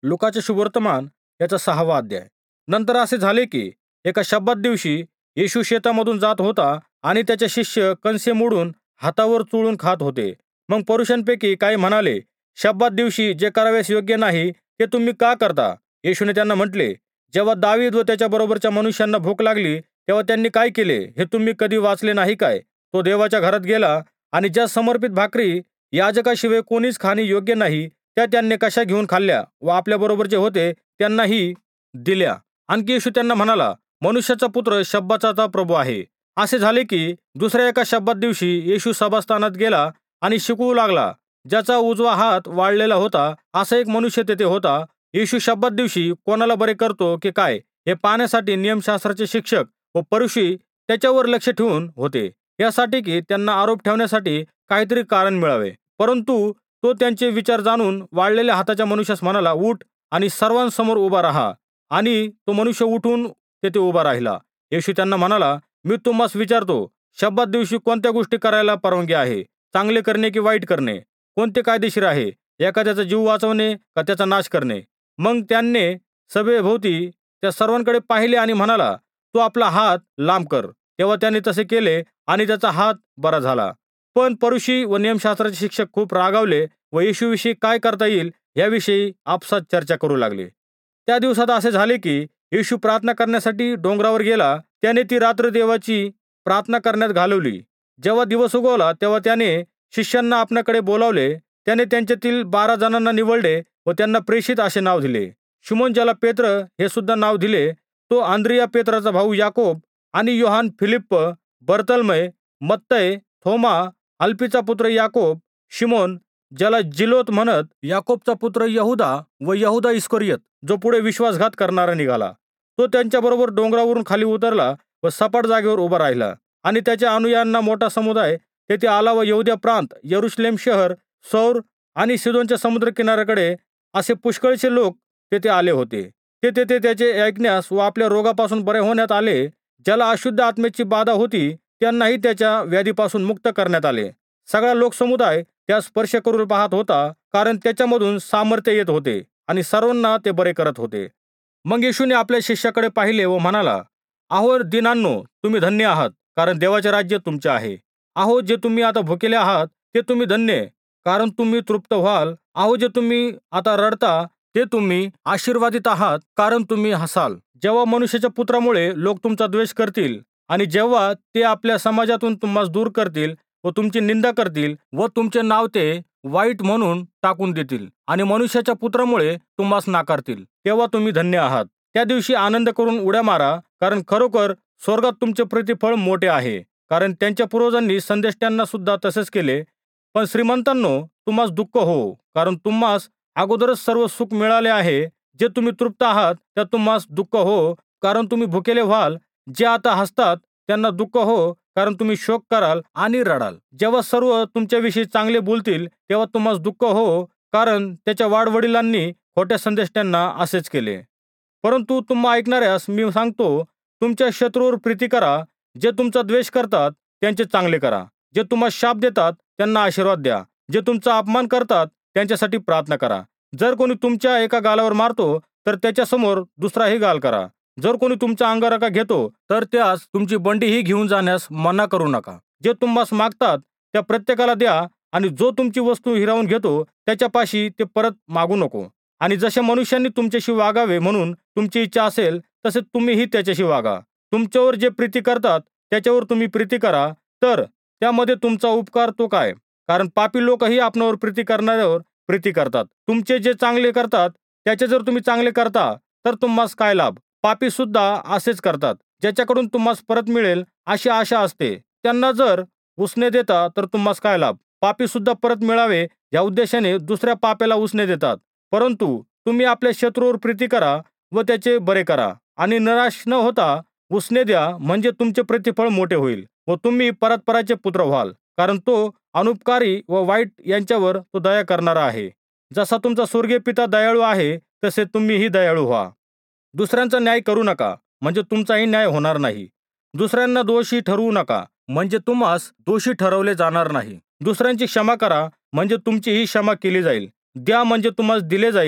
लुकाचे शुभवर्तमान याचा 6वा अध्याय. नंतर असे झाले की एका शब्बात दिवशी येशू शेतामधून जात होता आणि त्याचे शिष्य कणसे मोडून हातावर चोळून खात होते. मग पुरुषांपैकी काही म्हणाले, शब्बात दिवशी जे करावेस योग्य नाही ते तुम्ही का करता? येशूने त्यांना म्हटले, जेव्हा दावीद व त्याच्या बरोबरच्या मनुष्यांना भूक लागली तेव्हा त्यांनी काय केले हे तुम्ही कधी वाचले नाही काय? तो देवाच्या घरात गेला आणि ज्या समर्पित भाकरी याजकाशिवाय कोणीच खाणे योग्य नाही त्या त्यांनी कशा घेऊन खाल्ल्या व आपल्या बरोबर जे होते त्यांनाही दिल्या. आणखी येशू त्यांना म्हणाला, मनुष्याचा पुत्र शब्बाचा प्रभू आहे. असे झाले की दुसऱ्या एका शब्बात दिवशी येशू सभास्थानात गेला आणि शिकवू लागला. ज्याचा उजवा हात वाळलेला होता असा एक मनुष्य तेथे होता. येशू शब्बात दिवशी कोणाला बरे करतो की काय हे पाहण्यासाठी नियमशास्त्राचे शिक्षक व फरीसी त्याच्यावर लक्ष ठेवून होते, यासाठी की त्यांना आरोप ठेवण्यासाठी काहीतरी कारण मिळावे. परंतु तो त्यांचे विचार जाणून वाळलेल्या हाताच्या मनुष्यास म्हणाला, उठ आणि सर्वांसमोर उभा राहा. आणि तो मनुष्य उठून तेथे उभा राहिला. येशू त्यांना म्हणाला, मी तुम्हास विचारतो, शब्बात दिवशी कोणत्या गोष्टी करायला परवानगी आहे, चांगले करणे की वाईट करणे? कोणते कायदेशीर आहे, एखाद्याचा जीव वाचवणे का त्याचा नाश करणे? मग त्याने सभेभोवती त्या सर्वांकडे पाहिले आणि म्हणाला, तू आपला हात लांब कर. तेव्हा त्याने तसे केले आणि त्याचा हात बरा झाला. पण फरीसी व नियमशास्त्राचे शिक्षक खूप रागावले व येशूविषयी काय करता येईल याविषयी आपसात चर्चा करू लागले. त्या दिवसात असे झाले की येशू प्रार्थना करण्यासाठी डोंगरावर गेला. त्याने ती रात्र देवाची प्रार्थना करण्यात घालवली. जेव्हा दिवस उगवला तेव्हा त्याने शिष्यांना आपल्याकडे बोलावले. त्याने त्यांच्यातील 12 जणांना निवडले व त्यांना प्रेषित असे नाव दिले. शिमोन, ज्याला पेत्र हे सुद्धा नाव दिले, तो आंद्रिया पेत्राचा भाऊ याकोब आणि योहान, फिलिप्प, बर्तलमय, मत्तय, थोमा, अल्फीचा पुत्र याकोब, शिमोन ज्याला जिलोत म्हणत, याकोबचा पुत्र यहुदा व यहुदा इस्करियत जो पुढे विश्वासघात करणारा निघाला. तो त्यांच्याबरोबर डोंगरावरून खाली उतरला व सपाट जागेवर उभा राहिला. आणि त्याच्या अनुयायांना मोठा समुदाय तेथे आला व यहुद्या प्रांत, यरुशलेम शहर, सौर आणि सिदोनच्या समुद्रकिनाऱ्याकडे असे पुष्कळचे लोक तेथे आले होते. ते तेथे त्याचे ऐकण्यास व आपल्या रोगापासून बरे होण्यात आले. ज्याला अशुद्ध आत्म्याची बाधा होती त्यांनाही त्याच्या व्याधीपासून मुक्त करण्यात आले. सगळा लोकसमुदाय त्यास स्पर्श करून पाहत होता, कारण त्याच्यामधून सामर्थ्य येत होते आणि सर्वांना ते बरे करत होते. मग येशूने आपल्या शिष्याकडे पाहिले व म्हणाला, अहो दीनांनो, तुम्ही धन्य आहात, कारण देवाचे राज्य तुमचे आहे. अहो जे तुम्ही आता भुकेले आहात ते तुम्ही धन्य, कारण तुम्ही तृप्त व्हाल. अहो जे तुम्ही आता रडता ते तुम्ही आशीर्वादित आहात, कारण तुम्ही हसाल. जेव्हा मनुष्याच्या पुत्रामुळे लोक तुमचा द्वेष करतील आणि जेव्हा ते आपल्या समाजातून तुम्हास दूर करतील व तुमची निंदा करतील व तुमचे नाव ते वाईट म्हणून टाकून देतील आणि मनुष्याच्या पुत्रामुळे तुम्हास नाकारतील, तेव्हा तुम्ही धन्य आहात. त्या दिवशी आनंद करून उड्या मारा, कारण खरोखर स्वर्गात तुमचे प्रतिफळ मोठे आहे, कारण त्यांच्या पूर्वजांनी संदेष्ट्यांना सुद्धा तसेच केले. पण श्रीमंतांनो, तुम्हास दुःख हो, कारण तुम्हास अगोदरच सर्व सुख मिळाले आहे. जे तुम्ही तृप्त आहात त्या तुम्हास दुःख हो, कारण तुम्ही भुकेले व्हाल. जे आता हसतात त्यांना दुःख हो, कारण तुम्ही शोक कराल आणि रडाल. जेव्हा सर्व तुमच्याविषयी चांगले बोलतील तेव्हा तुम्हास दुःख हो, कारण त्याच्या वाडवडिलांनी खोट्या संदेष्ट्यांना असेच केले. परंतु तुम्हा ऐकणाऱ्यास मी सांगतो, तुमच्या शत्रूवर प्रीती करा. जे तुमचा द्वेष करतात त्यांचे चांगले करा. जे तुम्हाला शाप देतात त्यांना आशीर्वाद द्या. जे तुमचा अपमान करतात त्यांच्यासाठी प्रार्थना करा. जर कोणी तुमच्या एका गालावर मारतो तर त्याच्यासमोर दुसराही गाल करा. जर कोणी तुमचा अंगरखा घेतो तर त्यास तुमची बंडीही घेऊन जाण्यास मना करू नका. जे तुम्हास मागतात त्या प्रत्येकाला द्या, आणि जो तुमची वस्तू हिरावून घेतो त्याच्यापाशी ते परत मागू नको. आणि जसे मनुष्यांनी तुमच्याशी वागावे म्हणून तुमची इच्छा असेल तसे तुम्हीही त्याच्याशी वागा. तुमच्यावर जे प्रीती करतात त्याच्यावर तुम्ही प्रीती करा, तर त्यामध्ये तुमचा उपकार तो काय? कारण पापी लोकही आपणावर प्रीती करणाऱ्यावर प्रीती करतात. तुमचे जे चांगले करतात त्याचे जर तुम्ही चांगले करता तर तुम्हास काय लाभ? पापी सुद्धा असेच करतात. ज्याच्याकडून तुम्हास परत मिळेल अशी आशा असते त्यांना जर उसने देता तर तुम्हास काय लाभ? पापी सुद्धा परत मिळावे या उद्देशाने दुसऱ्या पाप्याला उसने देतात. परंतु तुम्ही आपल्या शत्रूवर प्रीती करा व त्याचे बरे करा, आणि निराश न होता उसने द्या, म्हणजे तुमचे प्रतिफळ मोठे होईल व तुम्ही परस्पराचे पुत्र व्हाल. कारण तो अनुपकारी व वाईट यांच्यावर तो दया करणारा आहे. जसा तुमचा स्वर्गीय पिता दयाळू आहे तसे तुम्हीही दयाळू व्हा. दुसऱ्यांचा न्याय करू नका, म्हणजे तुमचाही न्याय होणार नाही. दुसऱ्यांना दोषी ठरवू नका, म्हणजे तुम्हास दोषी ठरवले जाणार नाही. दुसऱ्यांची क्षमा करा, म्हणजे तुमचीही क्षमा केली जाईल. द्या, म्हणजे तुम्हास दिले जाईल.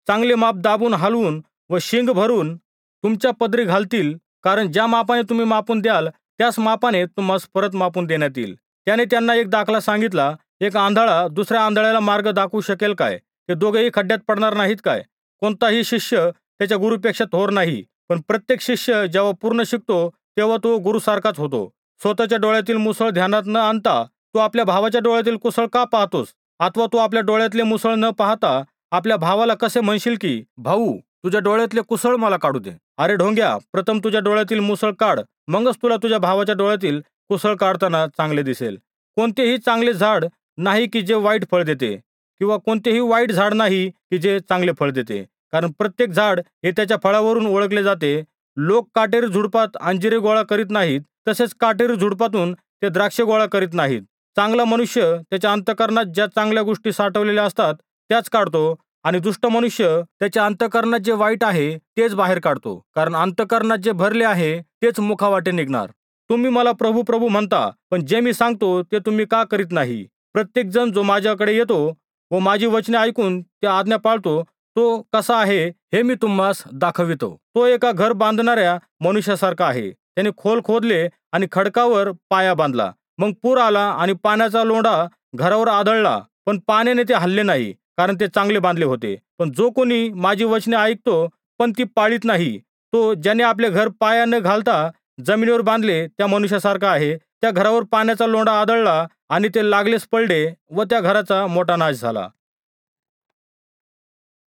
चांगले माप दाबून हलवून व शिंग भरून तुमच्या पदरी घालतील, कारण ज्या मापाने तुम्ही मापून द्याल त्याच मापाने तुम्हास परत मापून देण्यात येईल. त्याने त्यांना एक दाखला सांगितला. एक आंधळा दुसऱ्या आंधळ्याला मार्ग दाखवू शकेल काय? ते दोघेही खड्ड्यात पडणार नाहीत काय? कोणताही शिष्य त्याच्या गुरुपेक्षा थोर नाही, पण प्रत्येक शिष्य जेव्हा पूर्ण शिकतो तेव्हा तो गुरुसारखाच होतो. स्वतःच्या डोळ्यातील मुसळ ध्यानात न आणता तू आपल्या भावाच्या डोळ्यातील कुसळ का पाहतोस? अथवा तू आपल्या डोळ्यातले मुसळ न पाहता आपल्या भावाला कसे म्हणशील की, भाऊ तुझ्या डोळ्यातले कुसळ मला काढू दे? अरे ढोंग्या, प्रथम तुझ्या डोळ्यातील मुसळ काढ, मगच तुला तुझ्या भावाच्या डोळ्यातील कुसळ काढताना चांगले दिसेल. कोणतेही चांगले झाड नाही की जे वाईट फळ देते, किंवा कोणतेही वाईट झाड नाही की जे चांगले फळ देते, कारण प्रत्येक झाड हे त्याच्या फळावरून ओळखले जाते. लोक काटेरी झुडपात अंजिरे गोळा करीत नाहीत, तसेच काटेरी झुडपातून ते द्राक्षे गोळा करीत नाहीत. चांगला मनुष्य त्याच्या अंतःकरणात ज्या चांगल्या गोष्टी साठवलेल्या असतात त्याच काढतो, आणि दुष्ट मनुष्य त्याच्या अंतःकरणात जे वाईट आहे तेच बाहेर काढतो, कारण अंतःकरणात जे भरले आहे तेच मुखावाटे निघणार. तुम्ही मला प्रभू प्रभू म्हणता, पण जे मी सांगतो ते तुम्ही का करीत नाही? प्रत्येक जण जो माझ्याकडे येतो व माझी वचने ऐकून त्या आज्ञा पाळतो तो कसा आहे हे मी तुम्हास दाखवितो. तो एका घर बांधणाऱ्या मनुष्यासारखा आहे. त्याने खोल खोदले आणि खडकावर पाया बांधला. मग पूर आला आणि पाण्याचा लोंढा घरावर आदळला, पण पाण्याने ते हल्ले नाही, कारण ते चांगले बांधले होते. पण जो कोणी माझी वचने ऐकतो पण ती पाळीत नाही, तो ज्याने आपले घर पाया न घालता जमिनीवर बांधले त्या मनुष्यासारखा आहे. त्या घरावर पाण्याचा लोंढा आदळला आणि ते लागलेच पडले व त्या घराचा मोठा नाश झाला.